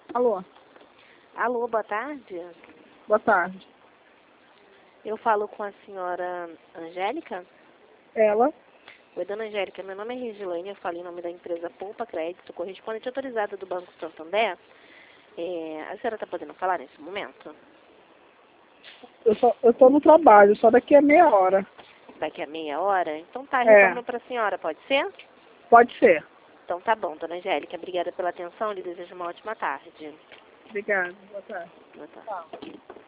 Alô, Alô, boa tarde. boa tarde. Eu falo com a senhora Angélica? Ela? Oi, dona Angélica, meu nome é Regilane, eu falo em nome da empresa Poupa Crédito, correspondente autorizada do Banco Santander. A senhora está podendo falar nesse momento? Eu tô no trabalho, só daqui a meia hora. Daqui a meia hora? Então tá, É, retorno para a senhora, pode ser? pode ser. Então tá bom, dona Angélica, obrigada pela atenção, lhe desejo uma ótima tarde. Obrigada, boa tarde. Boa tarde. Tchau.